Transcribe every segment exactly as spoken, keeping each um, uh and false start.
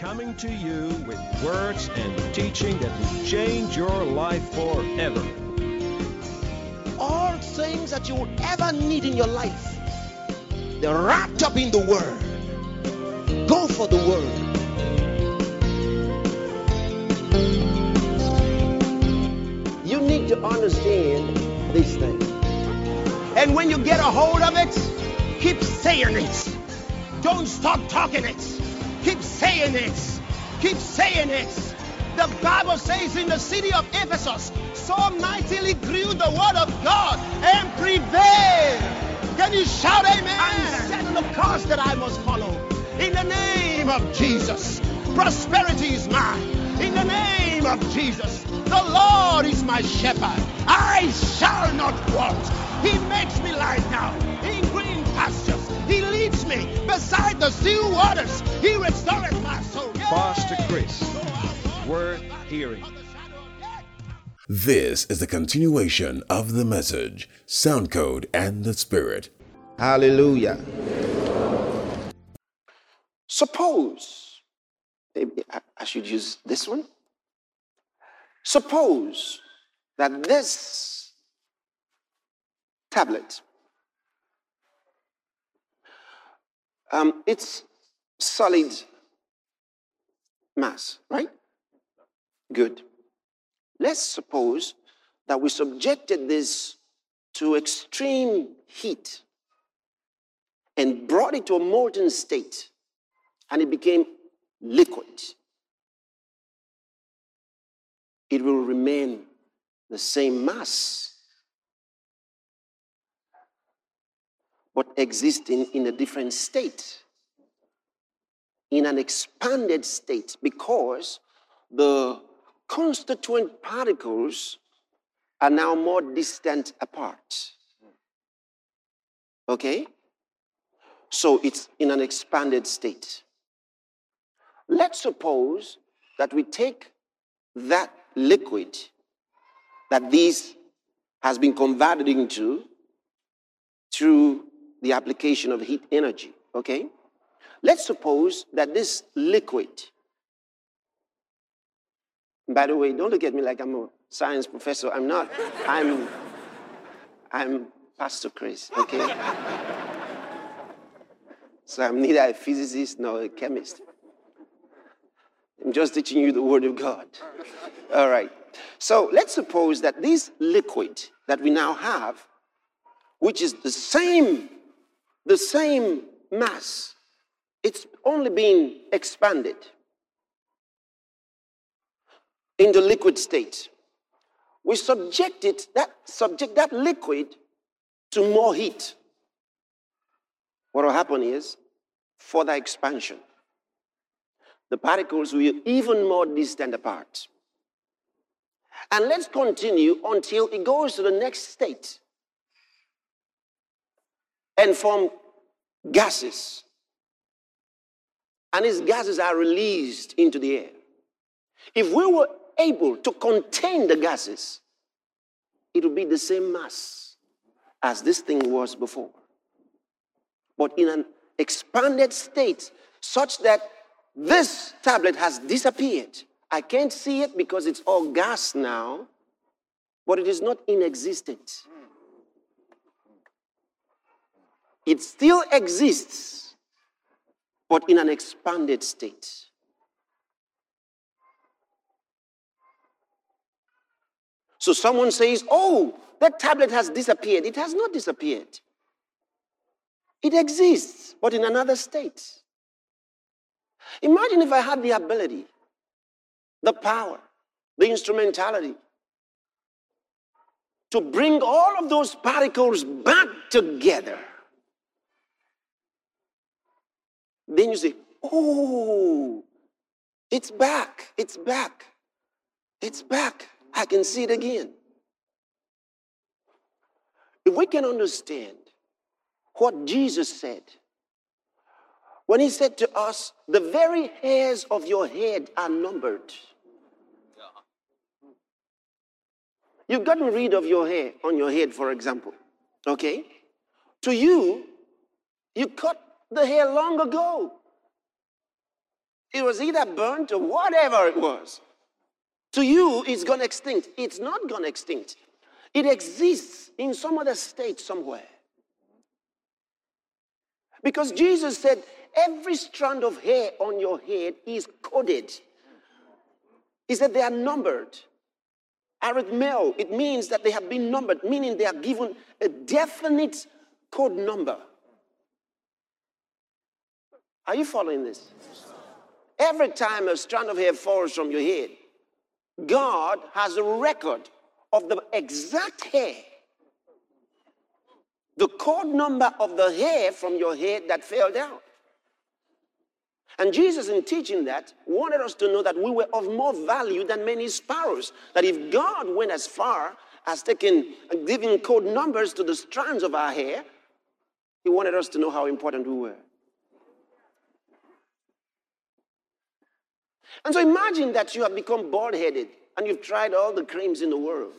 coming to you with words and teaching that will change your life forever. All things that you will ever need in your life, they're wrapped up in the Word. Go for the Word. You need to understand these things. And when you get a hold of it, keep saying it. Don't stop talking it. Keep saying it. Keep saying it. The Bible says in the city of Ephesus, so mightily grew the word of God and prevailed. Can you shout amen? And set the course that I must follow. In the name of Jesus, prosperity is mine. In the name of Jesus, the Lord is my shepherd. I shall not want. He makes me lie down in green pastures. He leads me beside the still waters. He restores my soul. Pastor Chris, worth hearing. This is the continuation of the message, Sound Code and the Spirit. Hallelujah. Suppose, maybe I should use this one. Suppose that this tablet, um, it's solid mass, right? Good. Let's suppose that we subjected this to extreme heat and brought it to a molten state, and it became liquid. It will remain the same mass, but existing in a different state, in an expanded state, because the constituent particles are now more distant apart. Okay? So it's in an expanded state. Let's suppose that we take that liquid that this has been converted into through the application of heat energy. Okay? Let's suppose that this liquid, by the way, don't look at me like I'm a science professor. I'm not. I'm, I'm Pastor Chris, okay? So I'm neither a physicist nor a chemist. I'm just teaching you the Word of God. All right. So let's suppose that this liquid that we now have, which is the same, the same mass, it's only being expanded in the liquid state. We subject it, that subject that liquid to more heat. What will happen is further expansion. The particles will be even more distant apart. And let's continue until it goes to the next state and form gases. And these gases are released into the air. If we were able to contain the gases, it would be the same mass as this thing was before. But in an expanded state, such that this tablet has disappeared. I can't see it because it's all gas now, but it is not inexistent. It still exists, but in an expanded state. So someone says, oh, that tablet has disappeared. It has not disappeared. It exists, but in another state. Imagine if I had the ability, the power, the instrumentality to bring all of those particles back together. Then you say, oh, it's back, it's back, it's back. I can see it again. If we can understand what Jesus said, when he said to us, the very hairs of your head are numbered. You've gotten rid of your hair on your head, for example. Okay? To you, you cut the hair long ago. It was either burnt or whatever it was. To you, it's gone extinct. It's not gone extinct. It exists in some other state somewhere. Because Jesus said, every strand of hair on your head is coded. He said they are numbered. Arithmeo, it means that they have been numbered, meaning they are given a definite code number. Are you following this? Every time a strand of hair falls from your head, God has a record of the exact hair, the code number of the hair from your head that fell down. And Jesus, in teaching that, wanted us to know that we were of more value than many sparrows. That if God went as far as taking, giving code numbers to the strands of our hair, he wanted us to know how important we were. And so imagine that you have become bald-headed and you've tried all the creams in the world.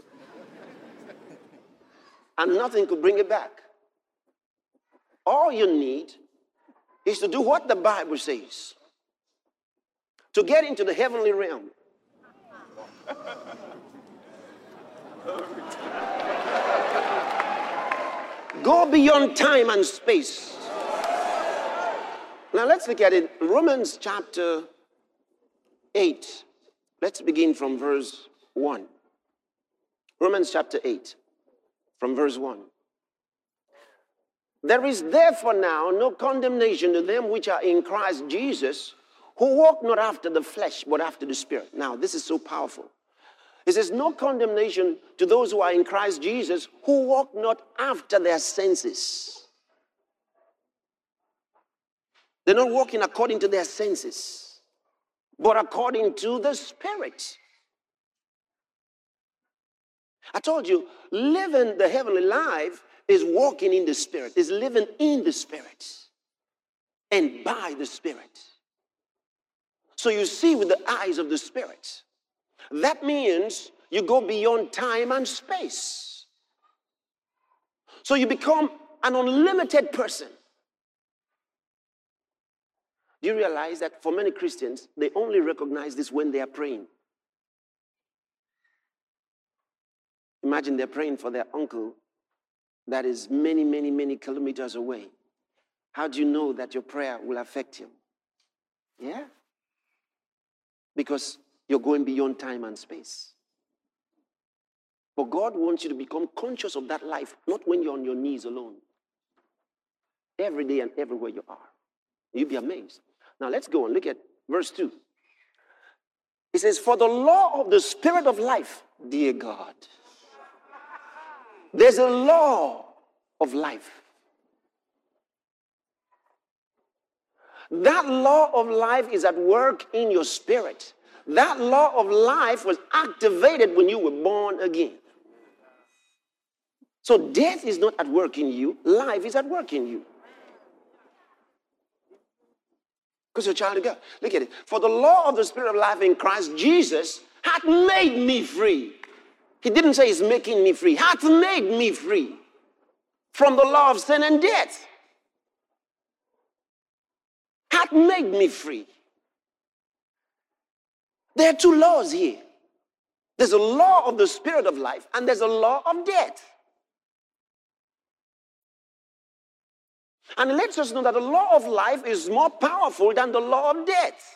And nothing could bring it back. All you need is to do what the Bible says. To get into the heavenly realm. Go beyond time and space. Now let's look at it. Romans chapter eight. Let's begin from verse one. Romans chapter eight, from verse one. There is therefore now no condemnation to them which are in Christ Jesus, who walk not after the flesh, but after the Spirit. Now, this is so powerful. It says, no condemnation to those who are in Christ Jesus, who walk not after their senses. They're not walking according to their senses, but according to the Spirit. I told you, living the heavenly life is walking in the Spirit, is living in the Spirit and by the Spirit. So you see with the eyes of the Spirit. That means you go beyond time and space. So you become an unlimited person. Do you realize that for many Christians, they only recognize this when they are praying? Imagine they're praying for their uncle that is many, many, many kilometers away. How do you know that your prayer will affect him? Yeah? Because you're going beyond time and space. But God wants you to become conscious of that life, not when you're on your knees alone. Every day and everywhere you are. You'll be amazed. Now let's go on. Look at verse two. It says, for the law of the Spirit of life, dear God. There's a law of life. That law of life is at work in your spirit. That law of life was activated when you were born again. So death is not at work in you. Life is at work in you. Because you're a child of God. Look at it. For the law of the Spirit of life in Christ Jesus hath made me free. He didn't say he's making me free. Hath made me free from the law of sin and death. Hath made me free. There are two laws here. There's a law of the Spirit of life and there's a law of death. And it lets us know that the law of life is more powerful than the law of death.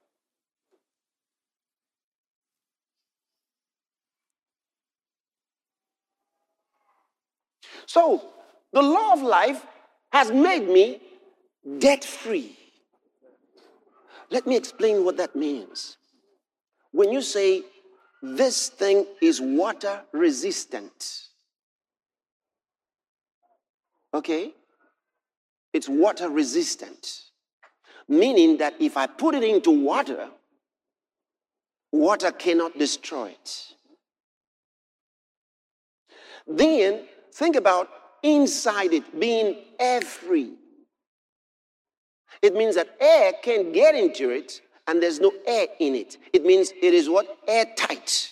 So, the law of life has made me debt-free. Let me explain what that means. When you say, this thing is water resistant. Okay? It's water resistant. Meaning that if I put it into water, water cannot destroy it. Then, think about inside it being air-free. It means that air can't get into it and there's no air in it. It means it is what? Airtight.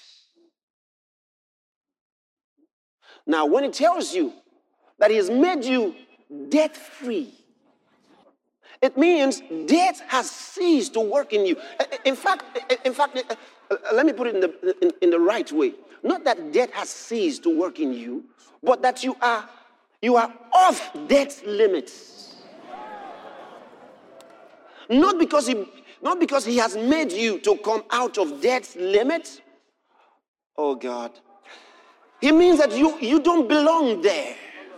Now, when it tells you that he has made you debt-free, It means death has ceased to work in you. In fact, in fact, let me put it in the, in, in the right way. Not that death has ceased to work in you, but that you are, you are off death's limits. Not because he, not because he has made you to come out of death's limits. Oh God. It means that you, you don't belong there.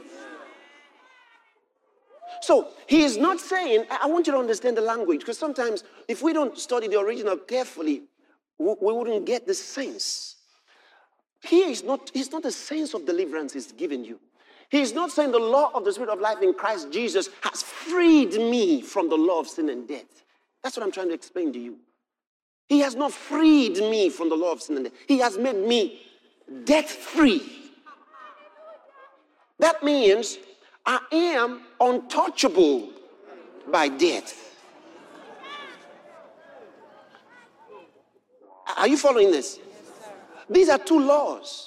So he is not saying, I want you to understand the language, because sometimes if we don't study the original carefully, we, we wouldn't get the sense. Here is not, it's not the sense of deliverance he's given you. He is not saying the law of the Spirit of life in Christ Jesus has freed me from the law of sin and death. That's what I'm trying to explain to you. He has not freed me from the law of sin and death. He has made me death-free. That means I am untouchable by death. Are you following this? These are two laws.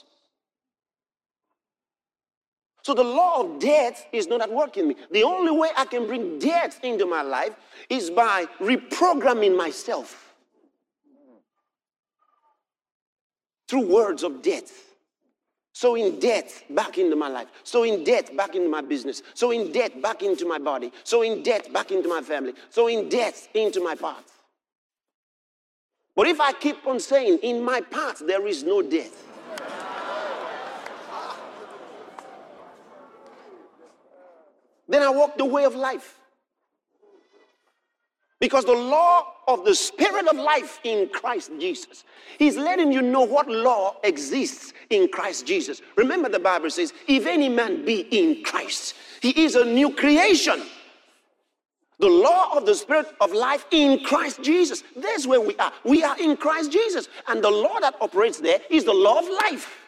So the law of death is not at work in me. The only way I can bring death into my life is by reprogramming myself through words of death. Sowing death back into my life. Sowing death back into my business. Sowing death back into my body. Sowing death back into my family. Sowing death into my path. But if I keep on saying, in my path there is no death, then I walk the way of life. Because the law of the Spirit of life in Christ Jesus, he's letting you know what law exists in Christ Jesus. Remember, the Bible says, if any man be in Christ, he is a new creation. The law of the Spirit of life in Christ Jesus. That's where we are. We are in Christ Jesus. And the law that operates there is the law of life.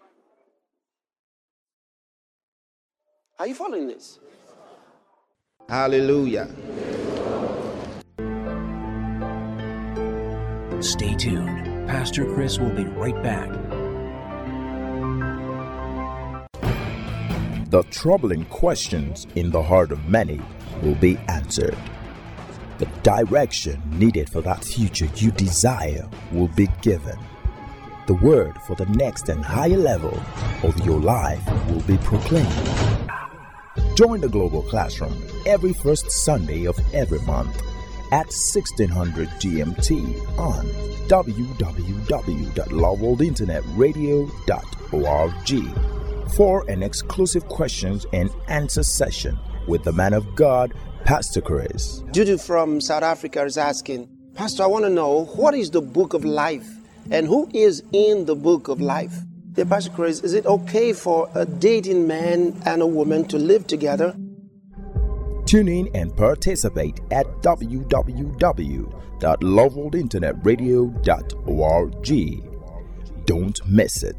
Are you following this? Hallelujah. Stay tuned. Pastor Chris will be right back. The troubling questions in the heart of many will be answered. The direction needed for that future you desire will be given. The word for the next and higher level of your life will be proclaimed. Join the Global Classroom every first Sunday of every month at sixteen hundred G M T on w w w dot love world internet radio dot org for an exclusive questions and answer session with the man of God, Pastor Chris. Judy from South Africa is asking, Pastor, I want to know, what is the book of life and who is in the book of life? Dear Pastor Chris, is it okay for a dating man and a woman to live together? Tune in and participate at w w w dot love world internet radio dot org. Don't miss it.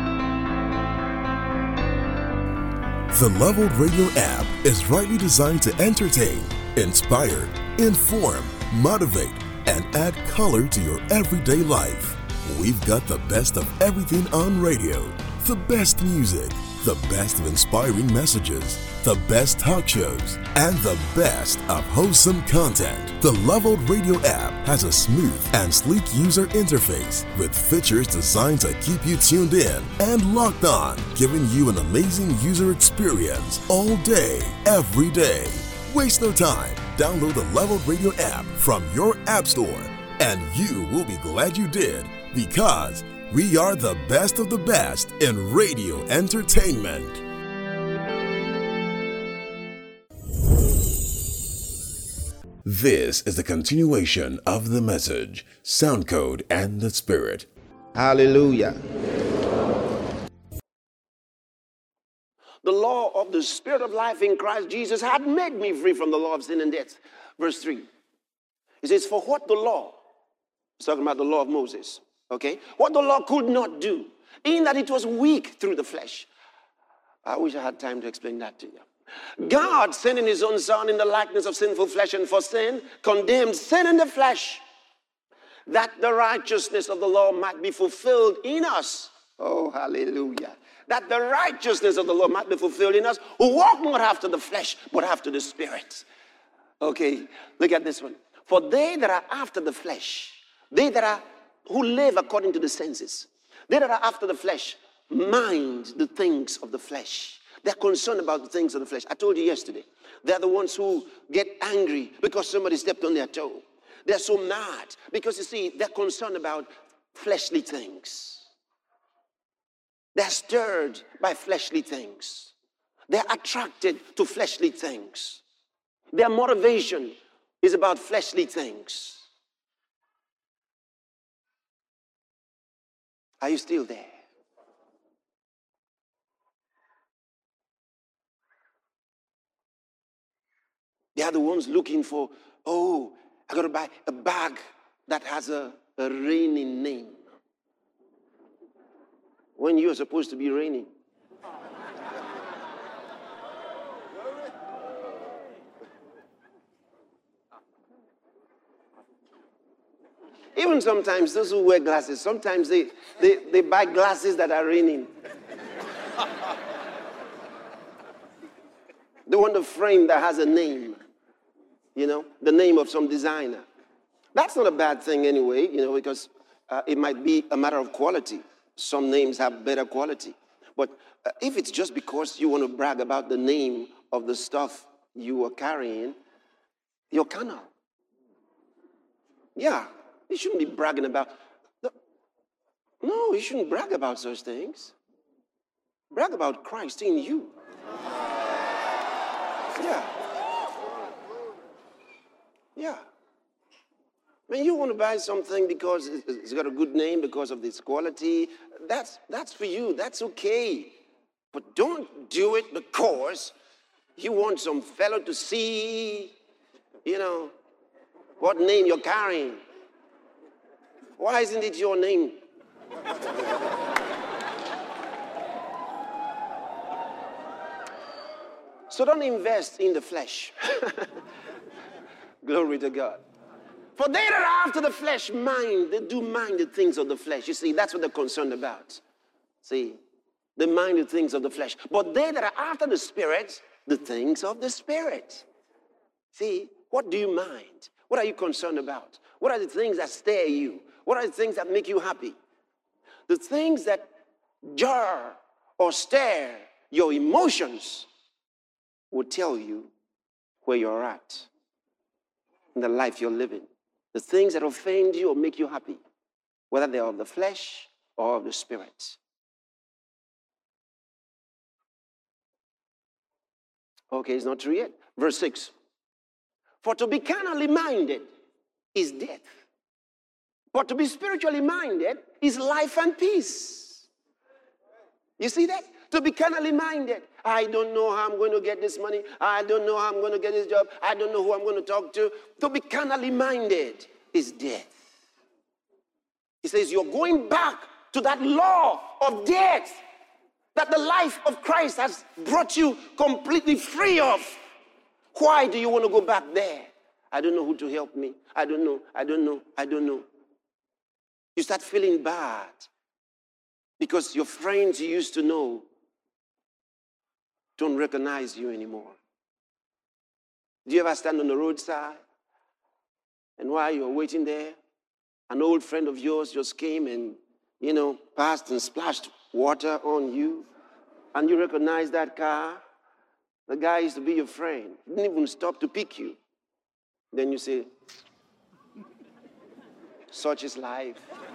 The Love World Radio app is rightly designed to entertain, inspire, inform, motivate, and add color to your everyday life. We've got the best of everything on radio, the best music, the best of inspiring messages, the best talk shows, and the best of wholesome content. The Love World Radio app has a smooth and sleek user interface with features designed to keep you tuned in and locked on, giving you an amazing user experience all day, every day. Waste no time. Download the Love World Radio app from your app store, and you will be glad you did, because we are the best of the best in radio entertainment. This is the continuation of the message, Soundcode and the Spirit. Hallelujah. The law of the Spirit of life in Christ Jesus had made me free from the law of sin and death. Verse three. It says, for what the law, it's talking about the law of Moses, okay? What the law could not do, in that it was weak through the flesh. I wish I had time to explain that to you. God, sending his own son in the likeness of sinful flesh and for sin, condemned sin in the flesh, that the righteousness of the law might be fulfilled in us. Oh, hallelujah. That the righteousness of the law might be fulfilled in us, who walk not after the flesh, but after the Spirit. Okay, look at this one. For they that are after the flesh, they that are who live according to the senses, they that are after the flesh, mind the things of the flesh. They're concerned about the things of the flesh. I told you yesterday, they're the ones who get angry because somebody stepped on their toe. They're so mad because, you see, they're concerned about fleshly things. They're stirred by fleshly things. They're attracted to fleshly things. Their motivation is about fleshly things. Are you still there? They are the ones looking for, oh, I got to buy a bag that has a, a raining name. When you're supposed to be raining. Even sometimes those who wear glasses, sometimes they, they, they buy glasses that are raining. They want a frame that has a name, you know, the name of some designer. That's not a bad thing anyway, you know, because uh, it might be a matter of quality. Some names have better quality. But uh, if it's just because you want to brag about the name of the stuff you are carrying, you're carnal. Yeah. You shouldn't be bragging about. No, you shouldn't brag about such things. Brag about Christ in you. Yeah. Yeah. I mean, you want to buy something because it's got a good name, because of its quality. That's, that's for you. That's okay. But don't do it because you want some fellow to see, you know, what name you're carrying. Why isn't it your name? So don't invest in the flesh. Glory to God. For they that are after the flesh mind, they do mind the things of the flesh. You see, that's what they're concerned about. See, they mind the things of the flesh. But they that are after the Spirit, the things of the Spirit. See, what do you mind? What are you concerned about? What are the things that stir you? What are the things that make you happy? The things that jar or stir your emotions will tell you where you're at in the life you're living. The things that offend you or make you happy, whether they're of the flesh or of the Spirit. Okay, it's not true yet. Verse six. For to be carnally minded is death. But to be spiritually minded is life and peace. You see that? To be carnally minded. I don't know how I'm going to get this money. I don't know how I'm going to get this job. I don't know who I'm going to talk to. To be carnally minded is death. He says you're going back to that law of death that the life of Christ has brought you completely free of. Why do you want to go back there? I don't know who to help me. I don't know. I don't know. I don't know. You start feeling bad because your friends you used to know don't recognize you anymore. Do you ever stand on the roadside and while you're waiting there, an old friend of yours just came and, you know, passed and splashed water on you, and you recognize that car? The guy used to be your friend. He didn't even stop to pick you. Then you say, such is life.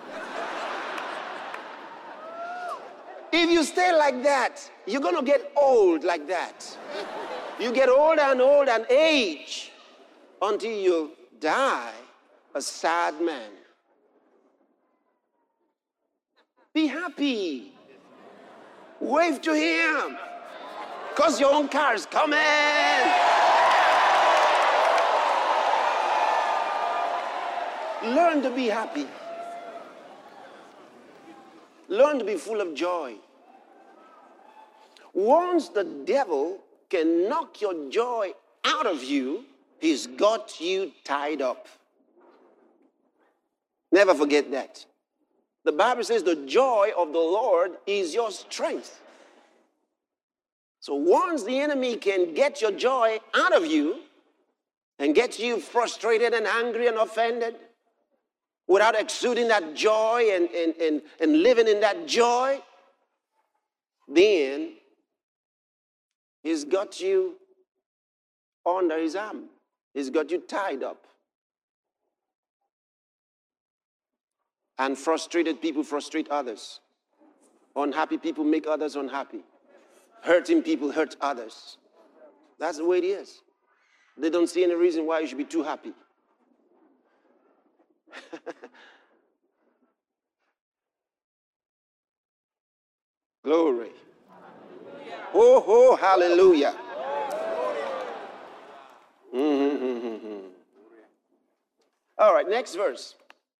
If you stay like that, you're going to get old like that. You get older and older and age until you die a sad man. Be happy. Wave to him. Because your own car is coming. Learn to be happy. Learn to be full of joy. Once the devil can knock your joy out of you, he's got you tied up. Never forget that. The Bible says the joy of the Lord is your strength. So once the enemy can get your joy out of you, and gets you frustrated and angry and offended without exuding that joy and, and, and, and living in that joy, then he's got you under his arm. He's got you tied up. And frustrated people frustrate others. Unhappy people make others unhappy. Hurting people hurt others. That's the way it is. They don't see any reason why you should be too happy. Glory. Oh, oh, hallelujah. Mm-hmm. All right, next verse.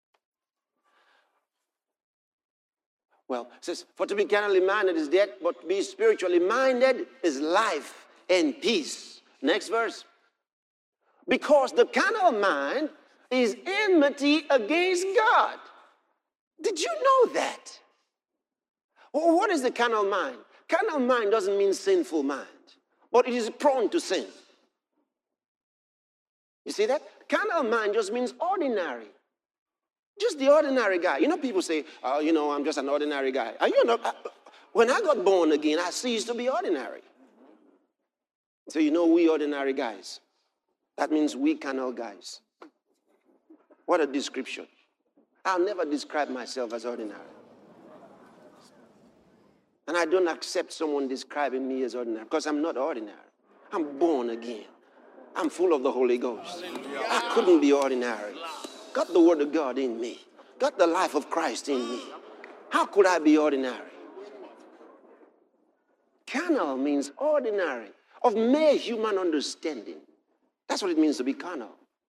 Well, it says, for to be carnally minded is death, but to be spiritually minded is life and peace. Next verse. Because the carnal mind is enmity against God. Did you know that? Well, what is the carnal mind? Carnal mind doesn't mean sinful mind, but it is prone to sin. You see that? Carnal mind just means ordinary. Just the ordinary guy. You know, people say, oh, you know, I'm just an ordinary guy. And you know, I, when I got born again, I ceased to be ordinary. So you know, we ordinary guys. That means we carnal guys. What a description. I'll never describe myself as ordinary. And I don't accept someone describing me as ordinary because I'm not ordinary. I'm born again. I'm full of the Holy Ghost. I couldn't be ordinary. Got the Word of God in me. Got the life of Christ in me. How could I be ordinary? Carnal means ordinary, of mere human understanding. That's what it means to be carnal.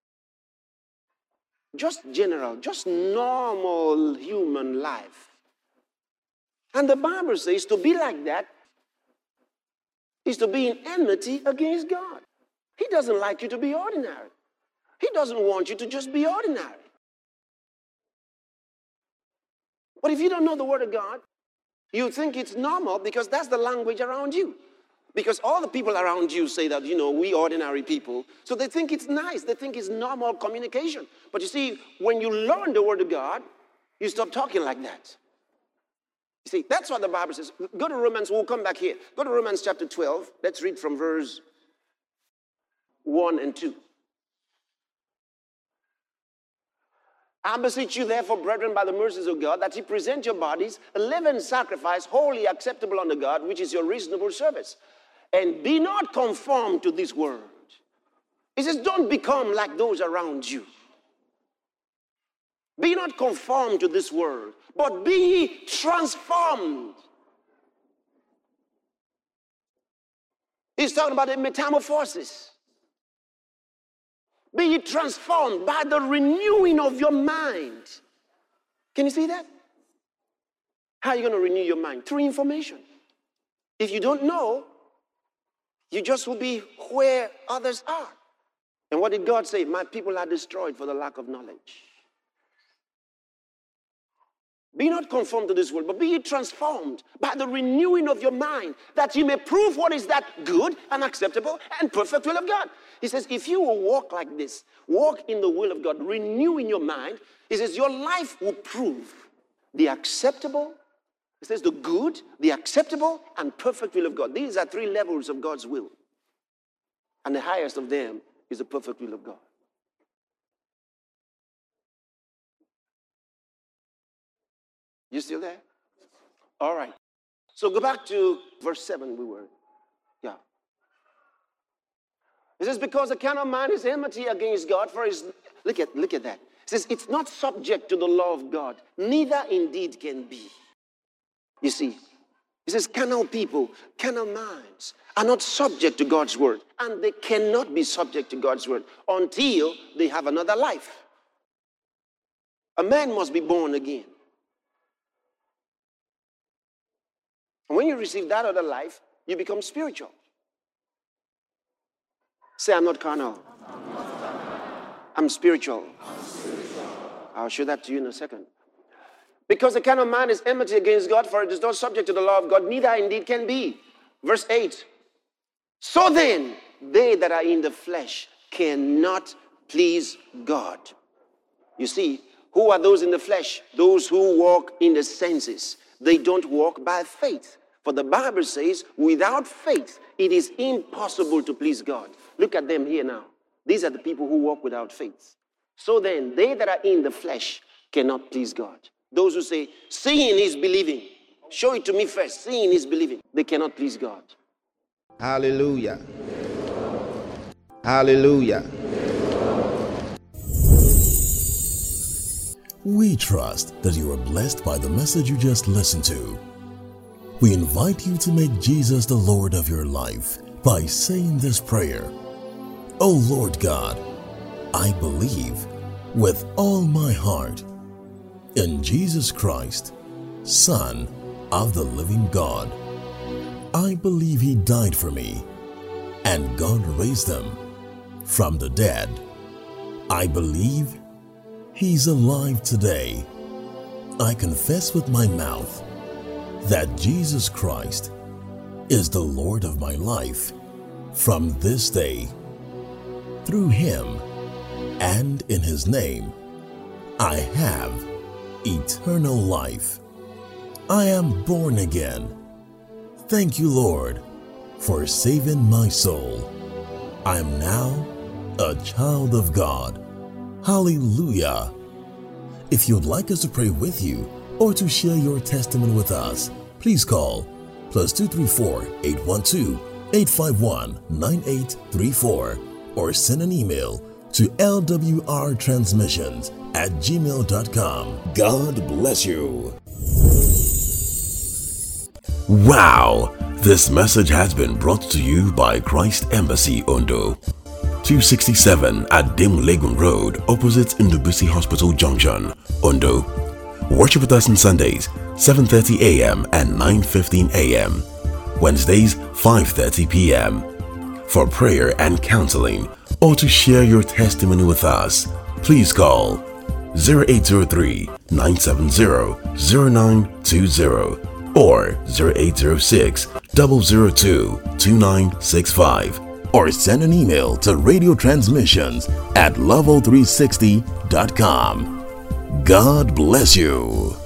Just general, just normal human life. And the Bible says to be like that is to be in enmity against God. He doesn't like you to be ordinary. He doesn't want you to just be ordinary. But if you don't know the Word of God, you think it's normal because that's the language around you. Because all the people around you say that, you know, we ordinary people. So they think it's nice. They think it's normal communication. But you see, when you learn the Word of God, you stop talking like that. You see, that's what the Bible says. Go to Romans. We'll come back here. Go to Romans chapter twelve. Let's read from verse one and two. I beseech you, therefore, brethren, by the mercies of God, that ye present your bodies a living sacrifice, wholly acceptable unto God, which is your reasonable service. And be not conformed to this world. He says, don't become like those around you. Be not conformed to this world, but be ye transformed. He's talking about a metamorphosis. Be ye transformed by the renewing of your mind. Can you see that? How are you going to renew your mind? Through information. If you don't know, you just will be where others are. And what did God say? My people are destroyed for the lack of knowledge. Be not conformed to this world, but be ye transformed by the renewing of your mind, that you may prove what is that good and acceptable and perfect will of God. He says, if you will walk like this, walk in the will of God, renewing your mind, he says, your life will prove the acceptable, he says, the good, the acceptable, and perfect will of God. These are three levels of God's will. And the highest of them is the perfect will of God. You still there? All right. So go back to verse seven we were. Yeah. It says, because the carnal mind is enmity against God, for his, look at, look at that. It says, it's not subject to the law of God, neither indeed can be. You see, it says, carnal people, carnal minds are not subject to God's word, and they cannot be subject to God's word until they have another life. A man must be born again. And when you receive that other life, you become spiritual. Say, I'm not carnal. I'm spiritual. I'll show that to you in a second. Because the carnal mind is enmity against God, for it is not subject to the law of God, neither indeed can be. Verse eight. So then, they that are in the flesh cannot please God. You see, who are those in the flesh? Those who walk in the senses. They don't walk by faith. For the Bible says, without faith, it is impossible to please God. Look at them here now. These are the people who walk without faith. So then, they that are in the flesh cannot please God. Those who say, seeing is believing. Show it to me first. Seeing is believing. They cannot please God. Hallelujah. Hallelujah. We trust that you are blessed by the message you just listened to. We invite you to make Jesus the Lord of your life by saying this prayer. Oh Lord God, I believe with all my heart in Jesus Christ, Son of the living God. I believe He died for me and God raised Him from the dead. I believe He's alive today. I confess with my mouth that Jesus Christ is the Lord of my life from this day. Through Him and in His name, I have eternal life. I am born again. Thank you, Lord, for saving my soul. I am now a child of God. Hallelujah. If you'd like us to pray with you or to share your testimony with us, please call plus two three four, eight one two, eight five one, nine eight three four or send an email to l w r transmissions at gmail dot com. God bless you. Wow! This message has been brought to you by Christ Embassy Ondo. two sixty-seven at Dim Legun Road, opposite Ndubisi Hospital Junction, Ondo. Worship with us on Sundays, seven thirty a m and nine fifteen a m Wednesdays, five thirty p m For prayer and counseling, or to share your testimony with us, please call zero eight zero three, nine seven zero, zero nine two zero or zero eight zero six, zero zero two, two nine six five. Or send an email to radio transmissions at level three sixty dot com. God bless you.